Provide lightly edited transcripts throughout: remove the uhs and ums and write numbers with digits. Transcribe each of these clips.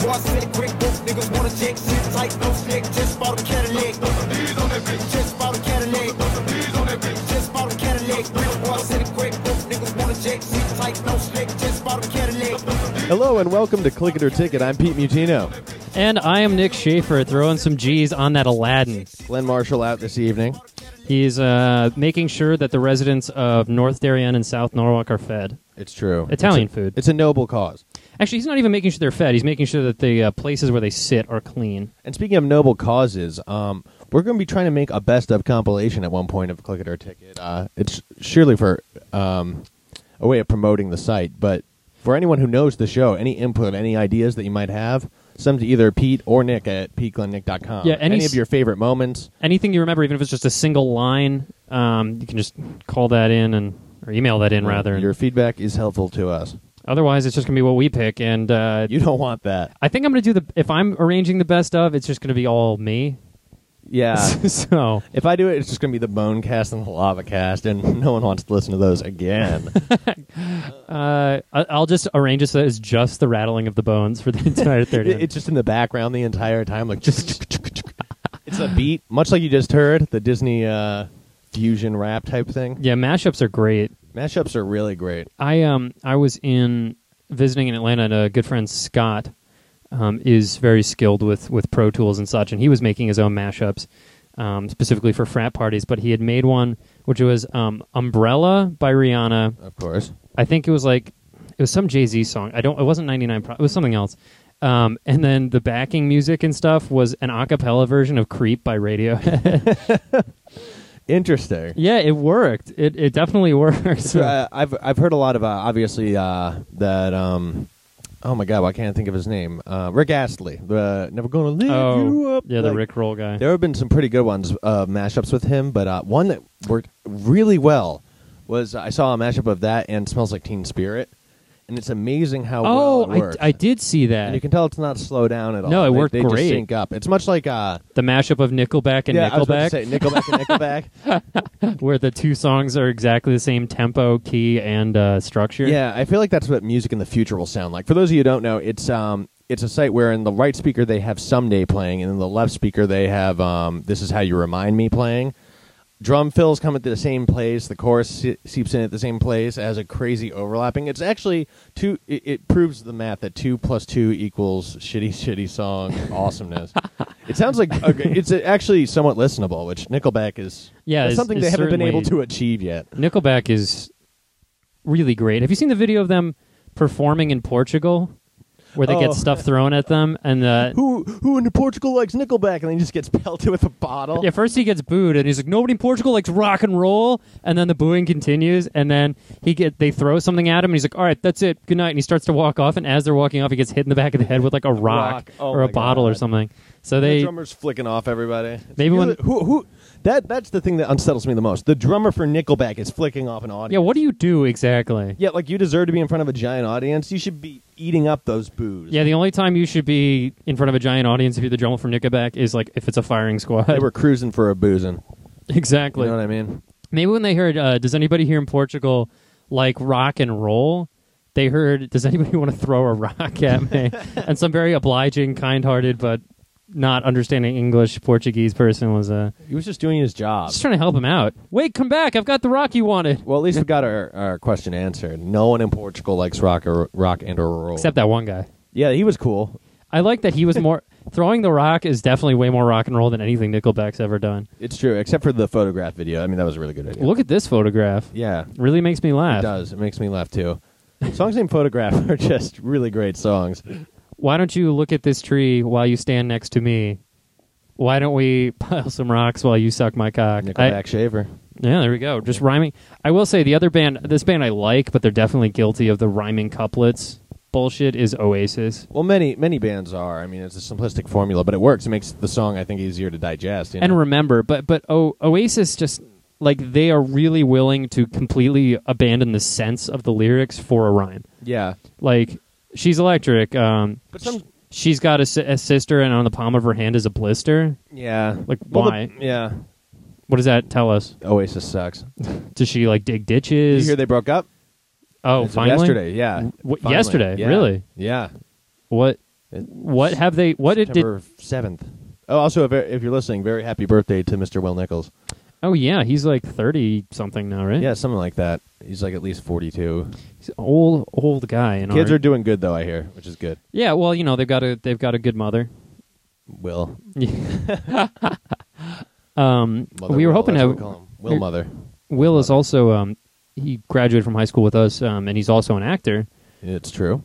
Boy, I said it quick, both niggas wanna check shit tight, no slick. Just bought a Cadillac. Just bought a Cadillac. Just bought a Cadillac. Boy, I said it quick, both niggas wanna check shit tight, no slick. Just bought a Cadillac. Hello and welcome to Click It or Ticket. I'm Pete Mutino. And I am Nick Schaefer, throwing some G's on that Aladdin. Glenn Marshall out this evening. He's making sure that the residents of North Darien and South Norwalk are fed. It's true. Italian food. It's a noble cause. Actually, he's not even making sure they're fed. He's making sure that the places where they sit are clean. And speaking of noble causes, we're going to be trying to make a best-of compilation at one point of Click It or Ticket. It's surely for a way of promoting the site, but for anyone who knows the show, any input, any ideas that you might have, send to either Pete or Nick at PeteGlennNick.com. Yeah, any of your favorite moments. Anything you remember, even if it's just a single line, you can just call that in or email that in, rather. Your feedback is helpful to us. Otherwise, it's just going to be what we pick. And you don't want that. I think I'm going to do if I'm arranging the best of, it's just going to be all me. Yeah. So if I do it, it's just going to be the Bone Cast and the Lava Cast, and no one wants to listen to those again. I'll just arrange it so it's just the rattling of the bones for the entire 30 minutes. It's just in the background the entire time, like just. It's a beat, much like you just heard, the Disney fusion rap type thing. Yeah, mashups are great. Mashups are really great. I was visiting in Atlanta, and a good friend Scott is very skilled with Pro Tools and such, and he was making his own mashups specifically for frat parties. But he had made one which was "Umbrella" by Rihanna. Of course, I think it was some Jay-Z song. It wasn't 99. It was something else. And then the backing music and stuff was an a cappella version of "Creep" by Radiohead. Interesting. Yeah, it worked. It definitely works. I've heard a lot of obviously that. Oh my God, why can't I think of his name? Rick Astley. Never Gonna Leave You Up. Yeah, the Rick Roll guy. There have been some pretty good ones mashups with him, but one that worked really well was I saw a mashup of that and Smells Like Teen Spirit. And it's amazing how well it works. I did see that. And you can tell it's not slowed down at all. No, it worked they great. Just sync up. It's much like the mashup of Nickelback and Nickelback. I was about to say, Nickelback. Nickelback and Nickelback. Where the two songs are exactly the same tempo, key, and structure. Yeah, I feel like that's what music in the future will sound like. For those of you who don't know, it's a site where in the right speaker they have Someday playing, and in the left speaker they have This Is How You Remind Me playing. Drum fills come at the same place. The chorus seeps in at the same place. It has a crazy overlapping. It's actually It proves the math that 2 + 2 equals shitty song awesomeness. It sounds like it's actually somewhat listenable, which Nickelback is. Yeah, that's something they haven't been able certainly to achieve yet. Nickelback is really great. Have you seen the video of them performing in Portugal? Where they get stuff thrown at them, and who in Portugal likes Nickelback, and then he just gets pelted with a bottle. Yeah, first he gets booed, and he's like, "Nobody in Portugal likes rock and roll." And then the booing continues, and then they throw something at him, and he's like, "All right, that's it, good night." And he starts to walk off, and as they're walking off, he gets hit in the back of the head with like a rock or a bottle or something. So the drummer's flicking off everybody. Maybe that's the thing that unsettles me the most. The drummer for Nickelback is flicking off an audience. Yeah, what do you do exactly? Yeah, like you deserve to be in front of a giant audience. You should be eating up those boos. Yeah, the only time you should be in front of a giant audience if you're the drummer for Nickelback is like if it's a firing squad. They were cruising for a boozing. Exactly. You know what I mean? Maybe when they heard, does anybody here in Portugal like rock and roll? They heard, does anybody want to throw a rock at me? And some very obliging, kind-hearted, but not understanding English Portuguese person was he was just doing his job. Just trying to help him out. Wait, come back. I've got the rock you wanted. Well, at least we got our question answered. No one in Portugal likes rock and roll. Except that one guy. Yeah, he was cool. I like that he was more... Throwing the rock is definitely way more rock and roll than anything Nickelback's ever done. It's true, except for the photograph video. I mean, that was a really good idea. Look at this photograph. Yeah. Really makes me laugh. It does. It makes me laugh, too. Songs named Photograph are just really great songs. Why don't you look at this tree while you stand next to me? Why don't we pile some rocks while you suck my cock? Nickelback Shaver. Yeah, there we go. Just rhyming. I will say the other band, this band I like, but they're definitely guilty of the rhyming couplets bullshit, is Oasis. Well, many bands are. I mean, it's a simplistic formula, but it works. It makes the song, I think, easier to digest. You know? And remember, but Oasis just, like, they are really willing to completely abandon the sense of the lyrics for a rhyme. Yeah. Like, she's electric. But she's got a sister, and on the palm of her hand is a blister. Yeah. Like, why? Yeah. What does that tell us? Oasis sucks. Does she, like, dig ditches? Did you hear they broke up? Oh, finally? Yesterday, yeah. Yesterday? Yeah. Really? Yeah. What What have they? What did? September 7th. Oh, also, if you're listening, very happy birthday to Mr. Will Nichols. Oh yeah, he's like 30 something now, right? Yeah, something like that. He's like at least 42. He's an old guy. Kids are doing good though, I hear, which is good. Yeah, well, they've got a good mother. Will. Mother We were Will, hoping that's to what we call him. Will Mother. Will is also he graduated from high school with us, and he's also an actor. It's true.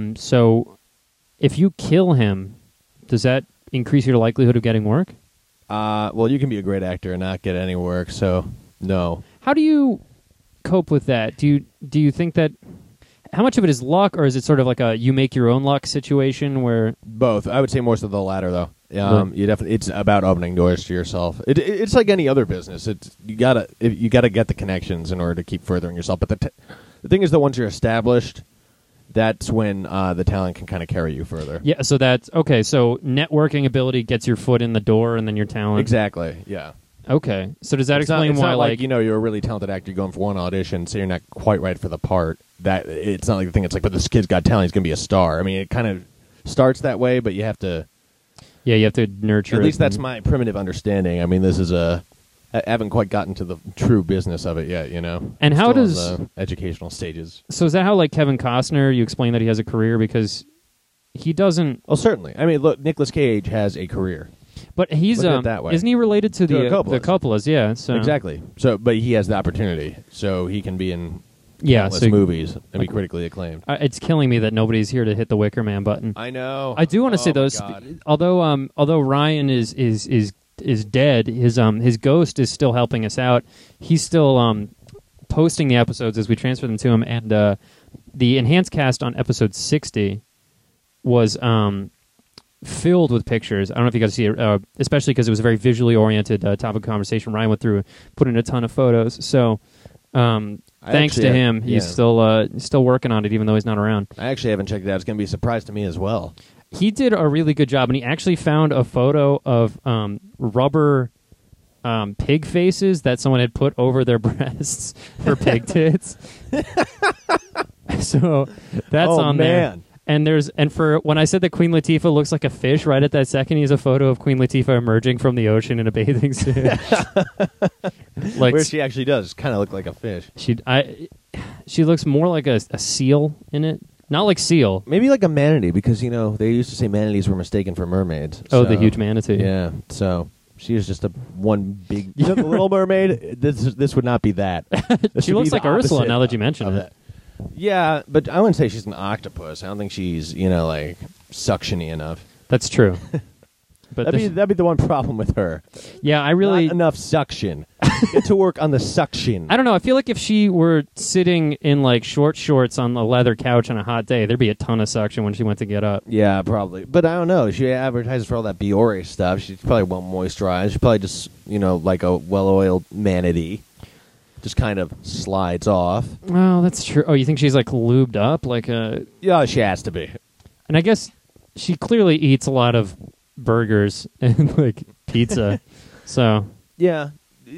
So if you kill him, does that increase your likelihood of getting work? Well, you can be a great actor and not get any work, so no. How do you cope with that? Do you think that how much of it is luck, or is it sort of like a you make your own luck situation where Both. I would say more so the latter, though. Right. You definitely. It's about opening doors to yourself. It's like any other business. You gotta get the connections in order to keep furthering yourself. But the thing is that once you're established, that's when the talent can kind of carry you further. Yeah, so that's okay. So networking ability gets your foot in the door, and then your talent. Exactly. Yeah. Okay. So does that It's not- explain it's why, not like you're a really talented actor, you're going for one audition, so you're not quite right for the part. That it's not like the thing. It's like, but this kid's got talent. He's gonna be a star. I mean, it kind of starts that way, but you have to. Yeah, you have to nurture. At it least that's and- my primitive understanding. I mean, this is I haven't quite gotten to the true business of it yet. And how Still in does- the educational stages? So is that how, like, Kevin Costner, you explain that he has a career because he doesn't. Oh, certainly. I mean, look, Nicolas Cage has a career. But he's Look at it that way. isn't he related to To the the Coppolas. the Coppolas? Yeah. So Exactly. So, but he has the opportunity, so he can be in Yeah. countless So movies and be like- critically acclaimed. it's killing me that nobody's here to hit the Wicker Man button. I know. I do want to say Oh, my those. God. Although Ryan is dead, his ghost is still helping us out. He's still posting the episodes as we transfer them to him, and the enhanced cast on episode 60 was filled with pictures. I don't know if you guys see it, especially because it was a very visually oriented topic of conversation. Ryan went through, put in a ton of photos. So thanks to him, he's still working on it, even though he's not around. I actually haven't checked it out. It's going to be a surprise to me as well. He did a really good job, and he actually found a photo of rubber pig faces that someone had put over their breasts for pig tits. So that's on there. Man. And for when I said that Queen Latifah looks like a fish, right at that second, he has a photo of Queen Latifah emerging from the ocean in a bathing suit. Like Where she actually does kind of look like a fish. she looks more like a seal in it. Not like seal. Maybe like a manatee, because, they used to say manatees were mistaken for mermaids. Oh, so- the huge manatee. Yeah, so she is just one big... the Little Mermaid? This would not be that. This She would looks be like the Ursula opposite now that you mention of it. that. Yeah, but I wouldn't say she's an octopus. I don't think she's, like, suction-y enough. That's true. But That'd be the one problem with her. yeah, I really... Not enough suction. Get to work on the suction. I don't know. I feel like if she were sitting in like short shorts on a leather couch on a hot day, there'd be a ton of suction when she went to get up. Yeah, probably. But I don't know. She advertises for all that Biore stuff. She probably won't moisturize. She probably just, like a well-oiled manatee. Just kind of slides off. Well, that's true. Oh, you think she's like lubed up, like a? Yeah, she has to be. And I guess she clearly eats a lot of burgers and like pizza. So Yeah.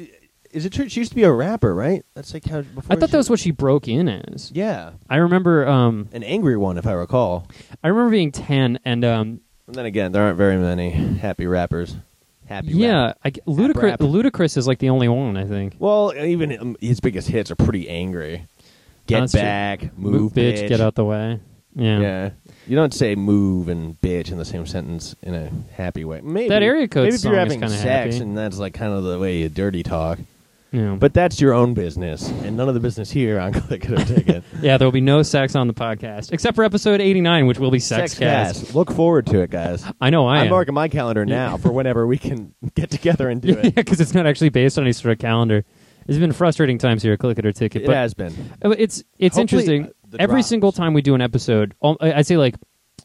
Is it true? She used to be a rapper, right? That's like how before. I thought that was what she broke in as. Yeah, I remember. an angry one, if I recall. I remember being 10 and And then again, there aren't very many happy rappers. Happy. yeah, rap. Ludacris. Ludacris is like the only one, I think. Well, even his biggest hits are pretty angry. Get That's true. back, move, bitch, get out the way. Yeah. Yeah. You don't say move and bitch in the same sentence in a happy way. Maybe That Area Code maybe if song you're is having kinda sex happy. and that's like kind of the way you dirty talk. Yeah. But that's your own business, and none of the business here on Click It or Ticket. Yeah, there will be no sex on the podcast, except for episode 89, which will be Sexcast. Look forward to it, guys. I know I I'm am. marking my calendar now for whenever we can get together and do Yeah, it. because it's not actually based on any sort of calendar. It's been frustrating times here at Click It or Ticket. It but has been. It's Hopefully, interesting. the Every drops. single time we do an episode, I'd say like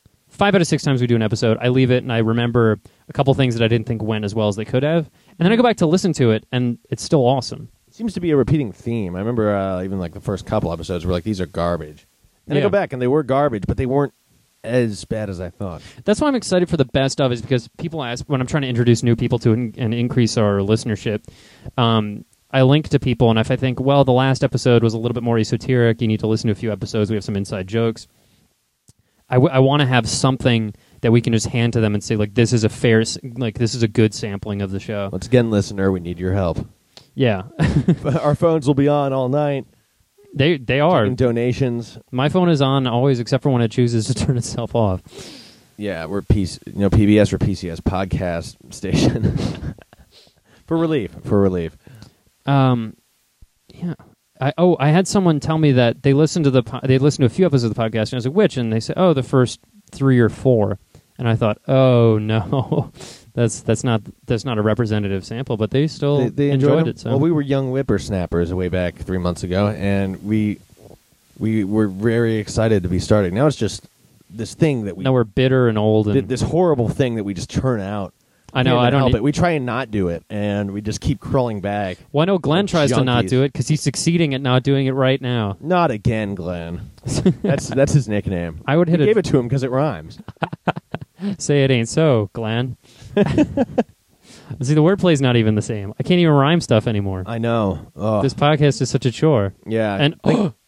5 out of 6 times we do an episode, I leave it and I remember a couple things that I didn't think went as well as they could have. And then I go back to listen to it, and it's still awesome. Seems to be a repeating theme. I remember even like the first couple episodes were like, these are garbage. And I Yeah. go back and they were garbage, but they weren't as bad as I thought. That's why I'm excited for the best of, is because people ask when I'm trying to introduce new people to and increase our listenership. I link to people, and if I think, well, the last episode was a little bit more esoteric, you need to listen to a few episodes. We have some inside jokes. I want to have something that we can just hand to them and say, like, this is a this is a good sampling of the show. Once again, listener, we need your help. Yeah. Our phones will be on all night. They are. Taking donations. My phone is on always, except for when it chooses to turn itself off. Yeah, we're PBS or PCS podcast station. For relief. Yeah. I had someone tell me that they listened to a few episodes of the podcast, and I was like, which? And they said, the first 3 or 4. And I thought, oh no, that's not a representative sample, but they still they enjoyed it. So. Well, we were young whippersnappers way back 3 months ago, and we were very excited to be starting. Now it's just this thing that we're bitter and old, and this horrible thing that we just turn out. I know. I don't help it. We try and not do it, and we just keep crawling back. Well, I know Glenn tries to not do it because he's succeeding at not doing it right now. Not again, Glenn. That's his nickname. I would hit gave it to him because it rhymes. Say it ain't so, Glenn. See, the wordplay's not even the same. I can't even rhyme stuff anymore. I know. Oh. This podcast is such a chore. Yeah. And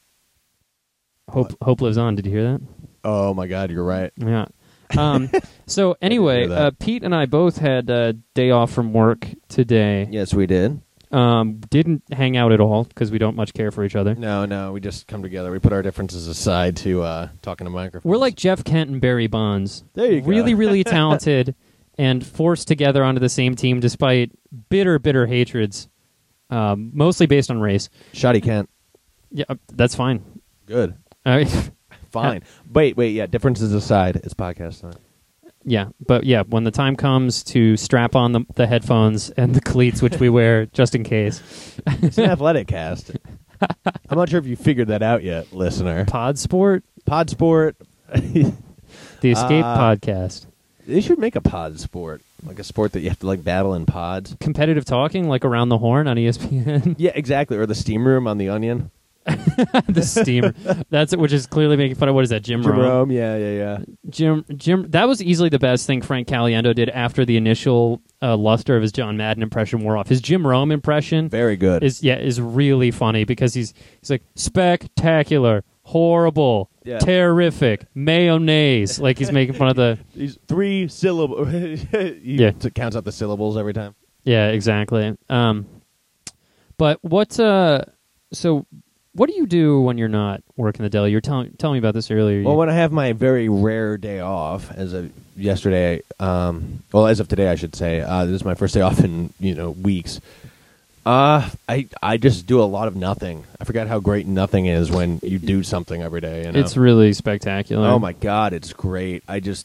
Hope lives on. Did you hear that? Oh my God, you're right. Yeah. So anyway, Pete and I both had a day off from work today. Yes, we did. Didn't hang out at all because we don't much care for each other. No, we just come together. We put our differences aside to talk into microphones. We're like Jeff Kent and Barry Bonds. There you go. Really, really talented and forced together onto the same team despite bitter hatreds, mostly based on race. Shoddy Kent. Yeah, that's fine. Good. Fine. Wait, yeah, differences aside, it's podcast time. Yeah, but yeah, when the time comes to strap on the headphones and the cleats, which we wear just in case. It's an athletic cast. I'm not sure if you figured that out yet, listener. Podsport? The Escape Podcast. They should make a pod sport, like a sport that you have to like battle in pods. Competitive talking, like Around the Horn on ESPN. Yeah, exactly. Or the Steam Room on The Onion. The Steam. That's it, which is clearly making fun of, what is that, Jim Rome? Yeah. Jim. That was easily the best thing Frank Caliendo did after the initial luster of his John Madden impression wore off. His Jim Rome impression, very good, is really funny because he's like spectacular, horrible, terrific, mayonnaise. Like he's making fun of these 3 syllables. It counts out the syllables every time. Yeah, exactly. But so. What do you do when you're not working the deli? You were telling me about this earlier. Well, when I have my very rare day off, as of yesterday, as of today, I should say, this is my first day off in weeks. I just do a lot of nothing. I forgot how great nothing is when you do something every day. It's really spectacular. Oh my God, it's great.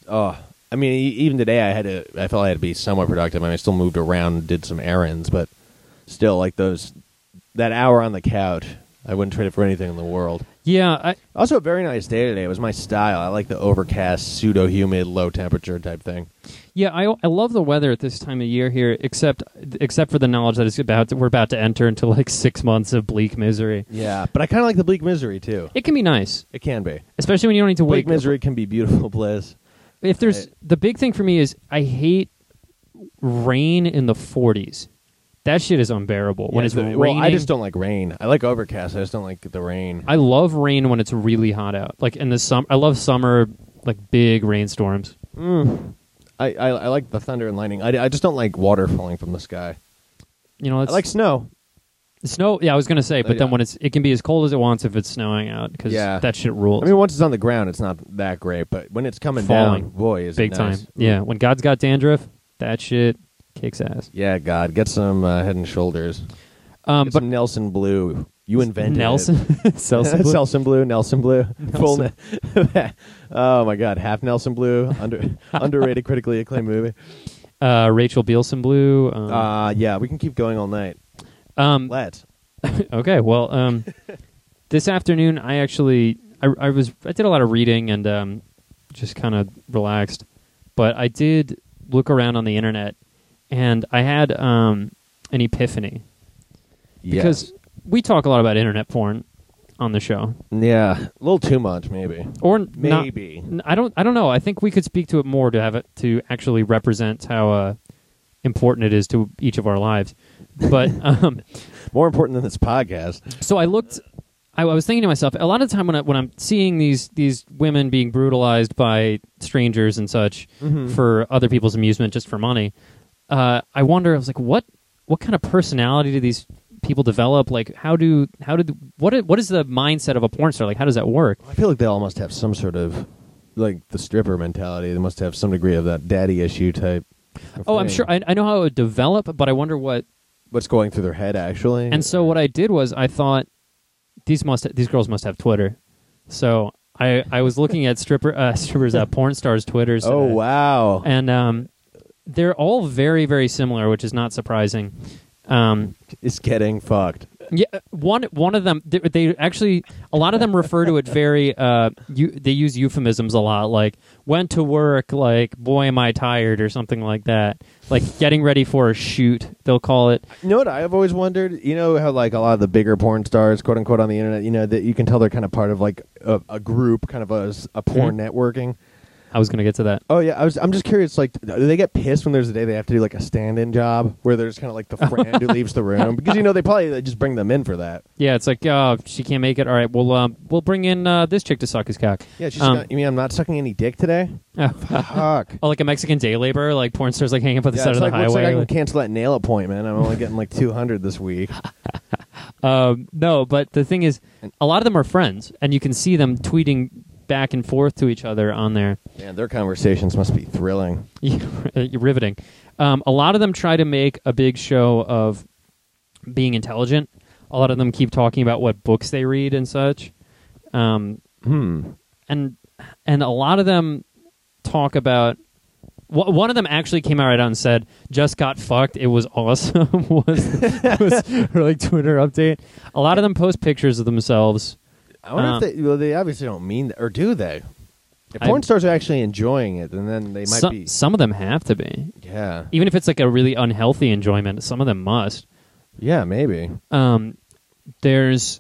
Even today I felt I had to be somewhat productive. I still moved around and did some errands, but still, like that hour on the couch, I wouldn't trade it for anything in the world. Yeah. Also, a very nice day today. It was my style. I like the overcast, pseudo-humid, low-temperature type thing. Yeah, I love the weather at this time of year here, except for the knowledge that we're about to enter into like 6 months of bleak misery. Yeah, but I kind of like the bleak misery, too. It can be nice. It can be. Especially when you don't need to wake up. Bleak misery can be beautiful bliss. The big thing for me is I hate rain in the 40s. That shit is unbearable. When it's raining. Well, I just don't like rain. I like overcast. I just don't like the rain. I love rain when it's really hot out. Like in the summer, I love summer, like big rainstorms. I like the thunder and lightning. I just don't like water falling from the sky. I like snow. Snow, yeah, I was gonna say, but then when it can be as cold as it wants if it's snowing out because that shit rules. Once it's on the ground, it's not that great, but when it's coming down, boy, is big it nice. Time. Yeah, when God's got dandruff, that shit kicks ass. Yeah, God, get some Head and Shoulders. But some Nelson Blue. You invented Nelson? it. Nelson Blue? Nelson Blue. Full oh my God, half Nelson Blue. Underrated, critically acclaimed movie. Rachel Bilson Blue. Yeah, we can keep going all night. Let's. Okay, well, this afternoon I did a lot of reading and just kind of relaxed, but I did look around on the internet. And I had an epiphany. Because we talk a lot about internet porn on the show. Yeah, a little too much, maybe. Or maybe. I don't know. I think we could speak to it more to have it to actually represent how important it is to each of our lives. But more important than this podcast. So I looked I was thinking to myself, a lot of the time when I'm seeing these women being brutalized by strangers and such for other people's amusement, just for money, I wonder. I was like, what kind of personality do these people develop? Like, what is the mindset of a porn star? Like, how does that work? I feel like they all must have some sort of, like, the stripper mentality. They must have some degree of that daddy issue type. Oh, I'm sure. I know how it would develop, but I wonder what's going through their head actually. And so what I did was I thought these girls must have Twitter. So I was looking at strippers at porn stars' Twitters. Oh wow! And they're all very, very similar, which is not surprising. It's getting fucked. Yeah, one of them. They actually, a lot of them refer to it very. They use euphemisms a lot, like went to work, like boy am I tired, or something like that. Like getting ready for a shoot, they'll call it. You know what I've always wondered? You know how like a lot of the bigger porn stars, quote unquote, on the internet, you know that you can tell they're kind of part of like a group, kind of a porn networking. I was going to get to that. Oh yeah, I'm just curious. Like, do they get pissed when there's a day they have to do like a stand-in job where they're just kind of like the friend who leaves the room because they probably just bring them in for that. Yeah, it's like, oh, she can't make it. All right, we'll bring in this chick to suck his cock. Yeah, you mean I'm not sucking any dick today? Oh, fuck. Oh, like a Mexican day laborer, like porn stars like hanging up at the side of the highway. Looks like I can cancel that nail appointment. I'm only getting like 200 this week. No, but the thing is, a lot of them are friends, and you can see them tweeting back and forth to each other on there. Man, their conversations must be thrilling. Riveting. A lot of them try to make a big show of being intelligent. A lot of them keep talking about what books they read and such. And a lot of them talk about... One of them actually came out right out and said, "Just got fucked. It was awesome." was her like Twitter update. A lot of them post pictures of themselves. I wonder if they obviously don't mean that, or do they? If porn stars are actually enjoying it, and then they might be. Some of them have to be. Yeah. Even if it's like a really unhealthy enjoyment, some of them must. Yeah, maybe. There's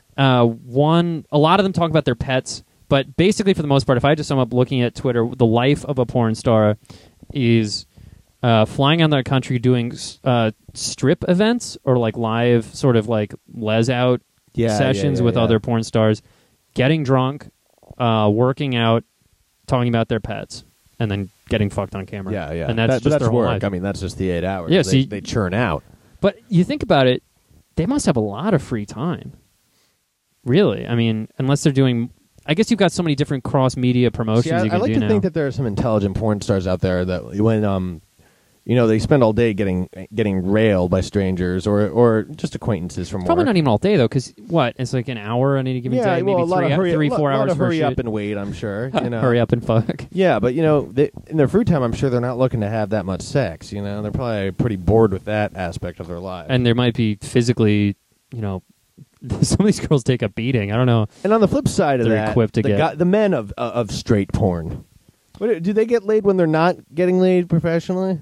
one. A lot of them talk about their pets, but basically, for the most part, if I had to sum up looking at Twitter, the life of a porn star is flying around the country doing strip events or like live sort of like les out sessions with other porn stars, getting drunk, working out, talking about their pets, and then getting fucked on camera. Yeah, yeah. And that's just their whole work. life. I mean, that's just the 8 hours. Yeah, they churn out. But you think about it, they must have a lot of free time. Really, I mean, unless they're doing. I guess you've got so many different cross-media promotions you can do now. I like to think that there are some intelligent porn stars out there that when they spend all day getting railed by strangers or just acquaintances from Probably work. not even all day though, because it's like an hour on any given day, maybe 3-4 hours. Hurry up and wait. I'm sure. Hurry up and fuck. Yeah, but in their free time, I'm sure they're not looking to have that much sex. They're probably pretty bored with that aspect of their life. And there might be physically, some of these girls take a beating. I don't know. And on the flip side of they're that, equipped to get the men of straight porn, do they get laid when they're not getting laid professionally?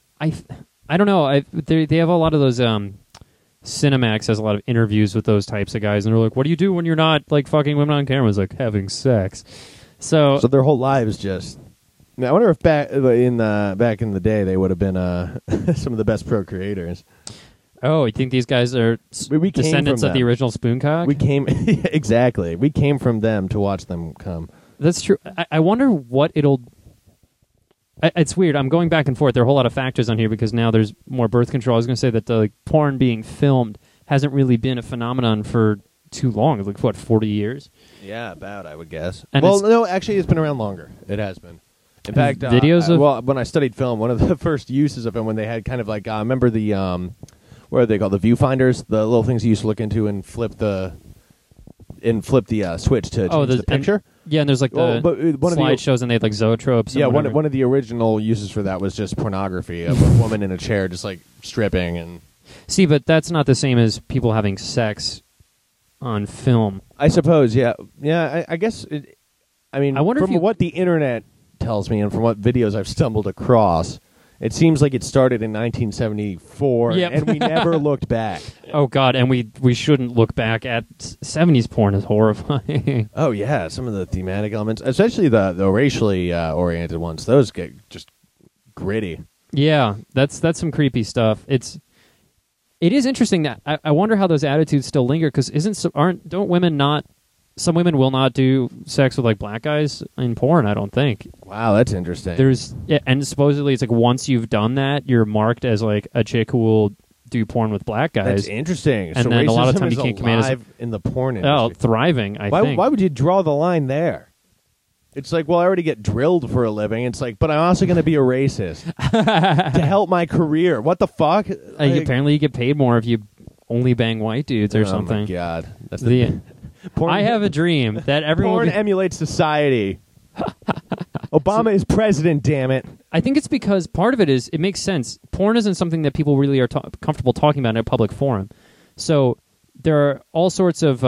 I don't know. They have a lot of those. Cinemax has a lot of interviews with those types of guys, and they're like, "What do you do when you're not like fucking women on camera?" It's like having sex. So their whole lives just. I wonder if back in the day they would have been some of the best procreators. Oh, you think these guys are descendants of the original Spooncock? We came exactly. We came from them to watch them come. That's true. I wonder what it'll. It's weird. I'm going back and forth. There are a whole lot of factors on here because now there's more birth control. I was going to say that the porn being filmed hasn't really been a phenomenon for too long. Like, 40 years? Yeah, about, I would guess. And no, actually, it's been around longer. It has been. In fact, videos when I studied film, one of the first uses of it when they had kind of like, remember the, what are they called? The viewfinders? The little things you used to look into and flip the switch to change the picture? And there's like the slideshows, and they had like zoetropes. Yeah, one of the original uses for that was just pornography of a woman in a chair just like stripping. And see, but that's not the same as people having sex on film. I suppose, yeah. I guess, I wonder from what the internet tells me and from what videos I've stumbled across, it seems like it started in 1974, and we never looked back. Oh, God, and we shouldn't look back at 70s porn is horrifying. Oh, yeah, some of the thematic elements, especially the racially oriented ones, those get just gritty. Yeah, that's some creepy stuff. It is interesting that I wonder how those attitudes still linger because don't women not? Some women will not do sex with like black guys in porn. I don't think. Wow, that's interesting. And supposedly it's like once you've done that, you're marked as like a chick who will do porn with black guys. That's interesting. And so then a lot of racism times is you can't come in as alive in the porn industry. Oh, thriving. I think. Why would you draw the line there? It's like, well, I already get drilled for a living. It's like, but I'm also going to be a racist to help my career. What the fuck? Apparently, you get paid more if you only bang white dudes or something. Oh my god, that's porn, I have a dream that everyone porn emulates society. Obama is president. Damn it! I think it's because part of it is it makes sense. Porn isn't something that people really are comfortable talking about in a public forum. So there are all sorts of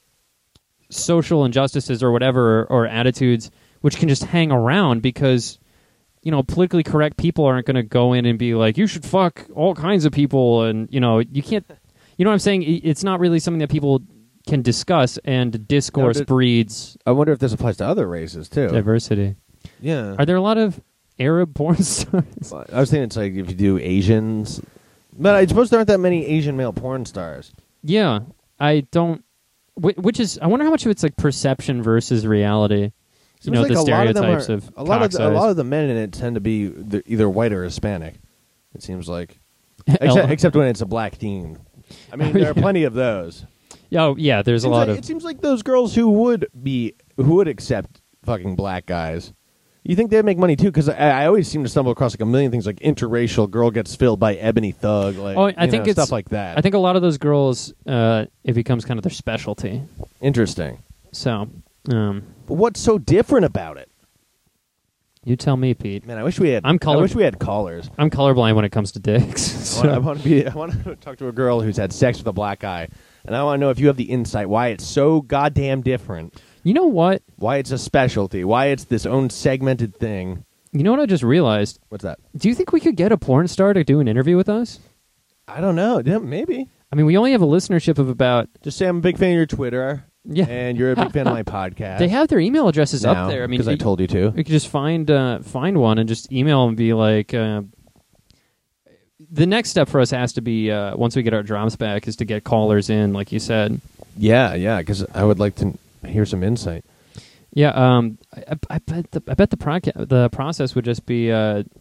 social injustices or whatever or attitudes which can just hang around because politically correct people aren't going to go in and be like you should fuck all kinds of people and you can't what I'm saying. It's not really something that people can discuss, and discourse breeds. I wonder if this applies to other races too. Diversity. Yeah. Are there a lot of Arab porn stars? I was thinking it's like if you do Asians, but I suppose there aren't that many Asian male porn stars. Yeah, I don't. Which is, I wonder how much of it's like perception versus reality. Seems like the stereotypes a lot of the men in it tend to be either white or Hispanic. It seems like, except when it's a black teen. I mean, there are plenty of those. Oh yeah, there's a lot of. It seems like those girls who would accept fucking black guys. You think they'd make money too? Because I always seem to stumble across like a million things, like interracial girl gets filled by ebony thug, like I think it's stuff like that. I think a lot of those girls, it becomes kind of their specialty. Interesting. So, but what's so different about it? You tell me, Pete. Man, I wish we had callers. I'm colorblind when it comes to dicks. So. I want to talk to a girl who's had sex with a black guy, and I want to know if you have the insight why it's so goddamn different. You know what? Why it's a specialty. Why it's this own segmented thing. You know what I just realized? What's that? Do you think we could get a porn star to do an interview with us? I don't know. Yeah, maybe. I mean, we only have a listenership of about... Just say I'm a big fan of your Twitter. Yeah. And you're a big fan of my podcast. They have their email addresses up there. I mean, because I told you to. We could just find one and just email and be like... the next step for us has to be, once we get our drops back, is to get callers in, like you said. Yeah, because I would like to hear some insight. Yeah, I bet the process would just be,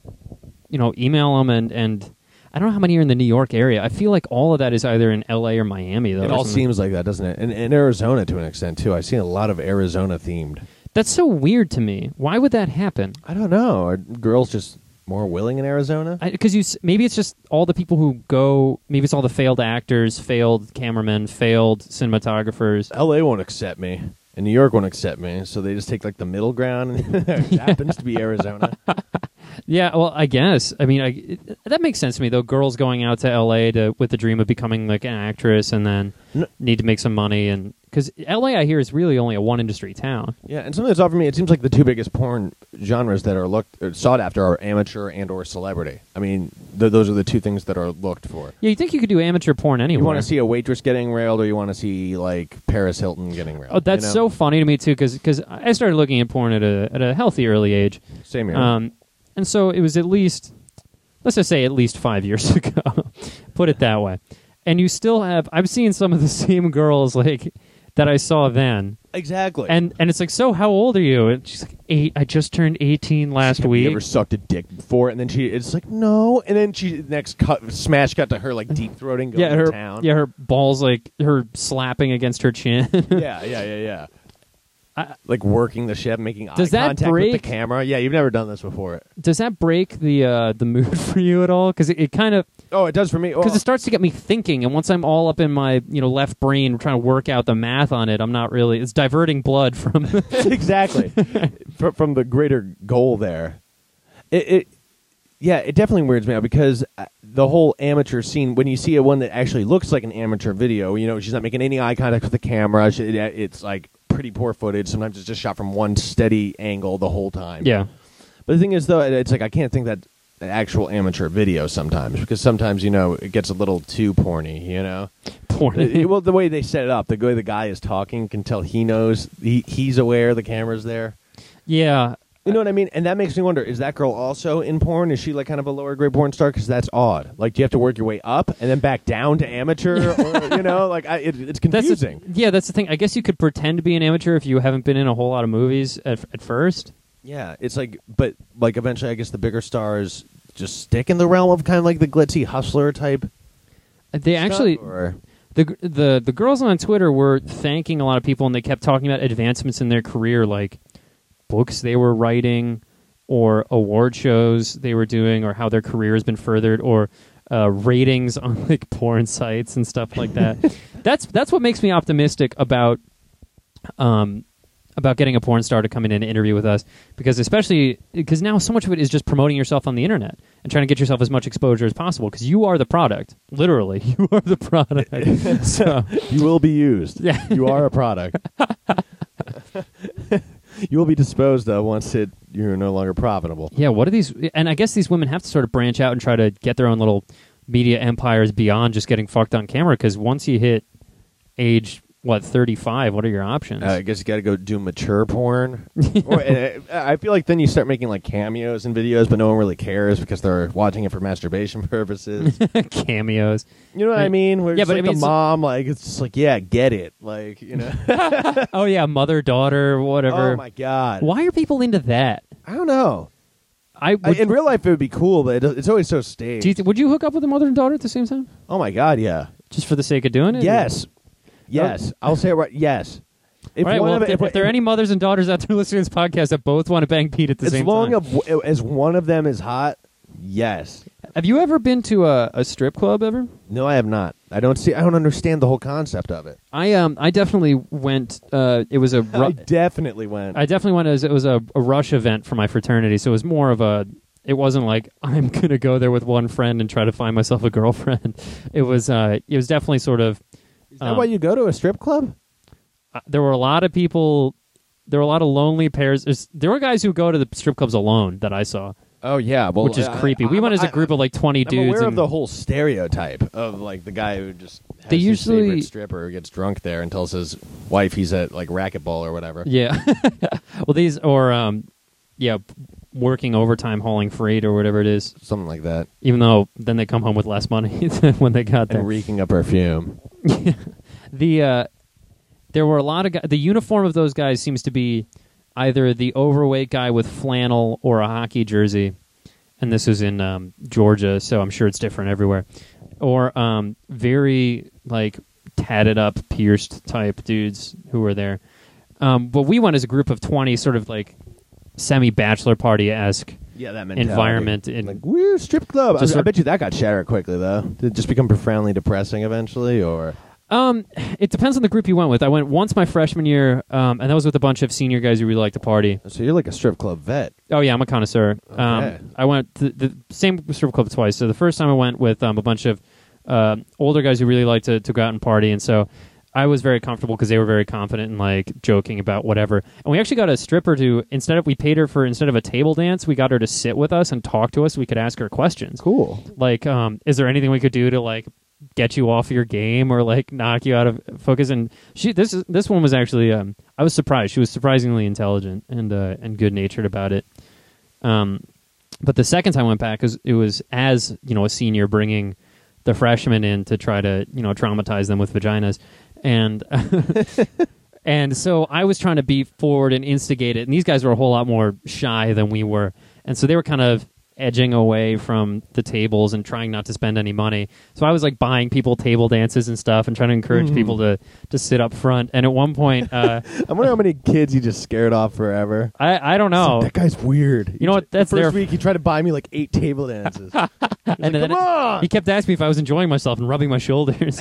email them and I don't know how many are in the New York area. I feel like all of that is either in L.A. or Miami, though. It all seems like that, doesn't it? And Arizona to an extent, too. I've seen a lot of Arizona-themed. That's so weird to me. Why would that happen? I don't know. Are girls just more willing in Arizona? Because maybe it's just all the people who go... Maybe it's all the failed actors, failed cameramen, failed cinematographers. L.A. won't accept me. And New York won't accept me, so they just take like the middle ground, and it happens to be Arizona. Yeah, well, I guess. I mean, that makes sense to me, though. Girls going out to L.A. with the dream of becoming like an actress and then need to make some money. And because L.A., I hear, is really only a one-industry town. Yeah, and something that's odd for me, it seems like the two biggest porn genres that are sought after are amateur and or celebrity. I mean, those are the two things that are looked for. Yeah, you think you could do amateur porn anywhere. You want to see a waitress getting railed, or you want to see, like, Paris Hilton getting railed? Oh, that's so funny to me, too, because I started looking at porn at a healthy early age. Same here. And so it was let's just say at least 5 years ago. Put it that way. And you still have, I've seen some of the same girls, like, that I saw then. Exactly. And it's like, so how old are you? And she's like, 8. I just turned 18 last week. You ever sucked a dick before? And then it's like, no. And then smash cut to her, like, deep throating going to town. Yeah, her balls, like, her slapping against her chin. Yeah. Like working the chef, making eye contact with the camera. Yeah, you've never done this before. Does that break the mood for you at all? Because it kind of... Oh, it does for me. Because it starts to get me thinking, and once I'm all up in my left brain trying to work out the math on it, I'm not really... It's diverting blood from... Exactly. from the greater goal there. It definitely weirds me out because the whole amateur scene, when you see one that actually looks like an amateur video, she's not making any eye contact with the camera. It's like... pretty poor footage. Sometimes it's just shot from one steady angle the whole time. Yeah. But the thing is, though, it's like I can't think that an actual amateur video sometimes, because sometimes, it gets a little too porny, Porny? Well, the way they set it up, the way the guy is talking, can tell he knows, he's aware the camera's there. Yeah. You know what I mean? And that makes me wonder, is that girl also in porn? Is she like kind of a lower grade porn star? Because that's odd. Like, do you have to work your way up and then back down to amateur? Or, you know, like it's confusing. That's the thing. I guess you could pretend to be an amateur if you haven't been in a whole lot of movies at first. Yeah, it's like, but like eventually I guess the bigger stars just stick in the realm of kind of like the glitzy hustler type. They actually... Or? The girls on Twitter were thanking a lot of people, and they kept talking about advancements in their career, like books they were writing or award shows they were doing, or how their career has been furthered, or ratings on like porn sites and stuff like that. That's what makes me optimistic about getting a porn star to come in and interview with us, because now so much of it is just promoting yourself on the internet and trying to get yourself as much exposure as possible, because you are the product. Literally, you are the product. So you will be used. Yeah. You are a product. You will be disposed of once you're no longer profitable. Yeah, what are these? And I guess these women have to sort of branch out and try to get their own little media empires beyond just getting fucked on camera, because once you hit age 35, what are your options? I guess you got to go do mature porn. I feel like then you start making like cameos in videos, but no one really cares because they're watching it for masturbation purposes. Cameos. You know what I mean? Where yeah, it's but like I mean, the mom, like it's just like, yeah, get it, like, you know. Oh yeah, mother daughter, whatever. Oh my god, why are people into that? I don't know. In real life it would be cool, but it's always so staged. Would you hook up with a mother and daughter at the same time? Oh my god, yeah. Just for the sake of doing it? Yes. Yes, I'll say it right. Yes. If there are any mothers and daughters out there listening to this podcast that both want to bang Pete at the same time, as one of them is hot, yes. Have you ever been to a strip club ever? No, I have not. I don't understand the whole concept of it. I definitely went. It was a. I definitely went. It was a rush event for my fraternity, so it was more of a. It wasn't like I'm gonna go there with one friend and try to find myself a girlfriend. It was definitely sort of. Is that why you go to a strip club? There were a lot of people. There were a lot of lonely pairs. There were guys who go to the strip clubs alone that I saw. Oh yeah, well, which is creepy. We went as a group of like 20 dudes. I'm aware of the whole stereotype of like the guy who just has his favorite stripper who gets drunk there and tells his wife he's at like racquetball or whatever. Yeah, well working overtime hauling freight or whatever it is, something like that. Even though then they come home with less money than when they got there and reeking a perfume. There were a lot of guys. The uniform of those guys seems to be either the overweight guy with flannel or a hockey jersey, and this was in Georgia, so I'm sure it's different everywhere, or very like tatted up, pierced type dudes who were there. But we went as a group of 20, sort of like semi-bachelor party-esque that environment. Like, we're strip club. I bet you that got shattered quickly, though. Did it just become profoundly depressing eventually, or...? It depends on the group you went with. I went once my freshman year, and that was with a bunch of senior guys who really like to party. So you're like a strip club vet. Oh, yeah, I'm a connoisseur. Okay. I went to the same strip club twice. So the first time I went with a bunch of older guys who really like to go out and party, and so I was very comfortable because they were very confident and like joking about whatever. And we actually got a stripper to, instead of a table dance, we got her to sit with us and talk to us so we could ask her questions. Cool. Like, is there anything we could do to like get you off your game or like knock you out of focus? And this one was actually I was surprised. She was surprisingly intelligent and good natured about it. But the second time I went back, it was as a senior bringing the freshmen in to try to traumatize them with vaginas, and and so I was trying to be forward and instigate it, and these guys were a whole lot more shy than we were, and so they were kind of edging away from the tables and trying not to spend any money. So I was like buying people table dances and stuff and trying to encourage people to sit up front. And at one point, I wonder how many kids you just scared off forever. I don't know. Like, that guy's weird. You know what? That's the first week he tried to buy me like 8 table dances. And then he kept asking me if I was enjoying myself and rubbing my shoulders.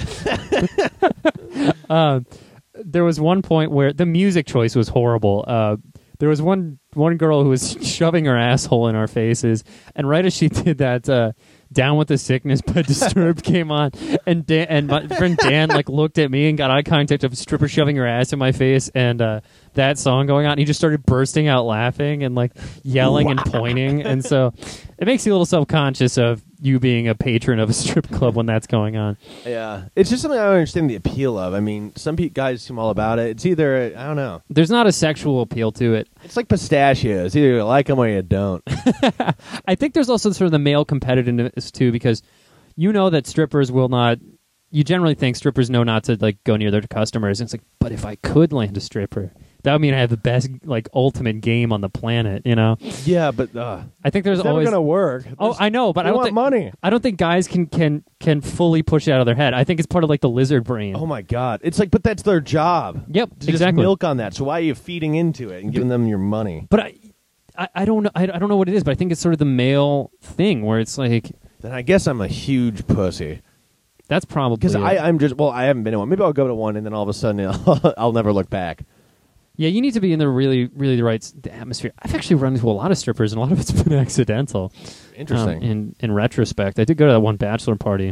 There was one point where the music choice was horrible. There was one girl who was shoving her asshole in our faces, and right as she did that, Down with the Sickness by Disturbed came on, and my friend Dan like looked at me and got eye contact of a stripper shoving her ass in my face, and then that song going on. He just started bursting out laughing and like yelling and pointing, and so it makes you a little self-conscious of you being a patron of a strip club when that's going on. Yeah, it's just something I don't understand the appeal of. I mean, some guys seem all about it. It's either, I don't know. There's not a sexual appeal to it. It's like pistachios. Either you like them or you don't. I think there's also sort of the male competitiveness too, because you know that strippers will not. You generally think strippers know not to like go near their customers. And it's like, but if I could land a stripper, that would mean I have the best, like, ultimate game on the planet. You know? Yeah, but I think there's it's always never gonna work. Oh, I know, but I don't want think money. I don't think guys can fully push it out of their head. I think it's part of like the lizard brain. Oh my god, it's like, but that's their job. Yep, to exactly. Just milk on that. So why are you feeding into it and giving them your money? But I don't know. I don't know what it is, but I think it's sort of the male thing where it's like Then I guess I'm a huge pussy. that's probably Because it. I'm just, well, I haven't been to one. Maybe I'll go to one and then all of a sudden I'll never look back. Yeah, you need to be in the really, really the right atmosphere. I've actually run into a lot of strippers, and a lot of it's been accidental. Interesting. In retrospect, I did go to that one bachelor party,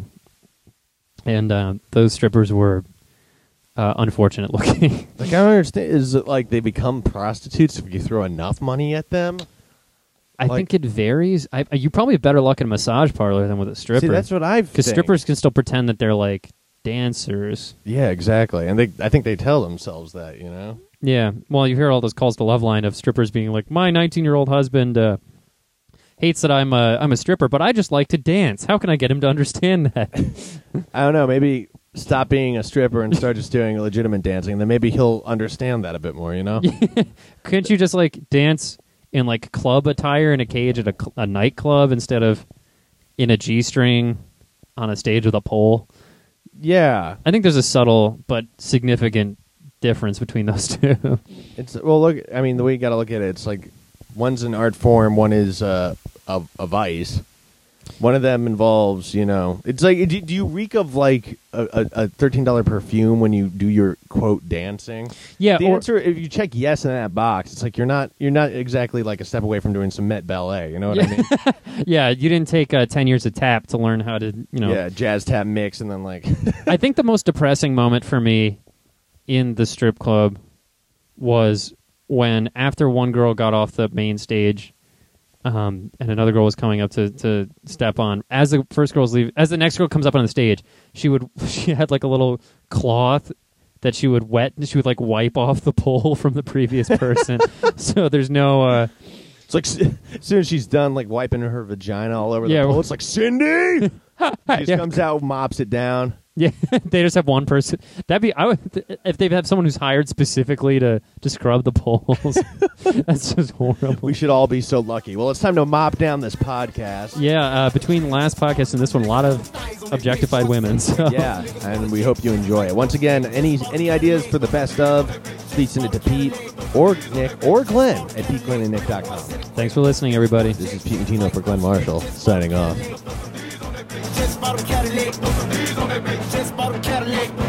and those strippers were unfortunate looking. Like, I don't understand. Is it like they become prostitutes if you throw enough money at them? I think it varies. You probably have better luck in a massage parlor than with a stripper. See, that's what I've because strippers can still pretend that they're like dancers. Yeah, exactly. And I think they tell themselves that, you know? Yeah. Well, you hear all those calls to Loveline of strippers being like, "My 19-year-old husband hates that I'm a stripper, but I just like to dance. How can I get him to understand that?" I don't know. Maybe stop being a stripper and start just doing legitimate dancing. And then maybe he'll understand that a bit more, you know? Couldn't you just like dance in like club attire in a cage at a nightclub instead of in a G-string on a stage with a pole? Yeah. I think there's a subtle but significant difference between those two. Well, look, I mean, the way you got to look at it, it's like one's an art form, one is a vice. One of them involves, you know, it's like, do you reek of like a $13 perfume when you do your quote dancing? Yeah. The answer, if you check yes in that box, it's like you're not exactly like a step away from doing some Met Ballet. You know what I mean? Yeah, you didn't take 10 years of tap to learn how to, you know. Yeah, jazz tap mix and then like. I think the most depressing moment for me in the strip club was when after one girl got off the main stage. And another girl was coming up to step on. As the first girl's leaving, as the next girl comes up on the stage, she had like a little cloth that she would like wipe off the pole from the previous person. So there's no. It's like as soon as she's done like wiping her vagina all over the pole, it's like, Cindy. She just comes out, mops it down. Yeah, they just have one person. If they have someone who's hired specifically to scrub the poles. That's just horrible. We should all be so lucky. Well, it's time to mop down this podcast. Yeah, between the last podcast and this one, a lot of objectified women. So. Yeah, and we hope you enjoy it. Once again, any ideas for the best of, please send it to Pete or Nick or Glenn at PeteGlennandNick.com. Thanks for listening, everybody. This is Pete and Tino for Glenn Marshall, signing off. Just bought a Cadillac. Just bought a Cadillac.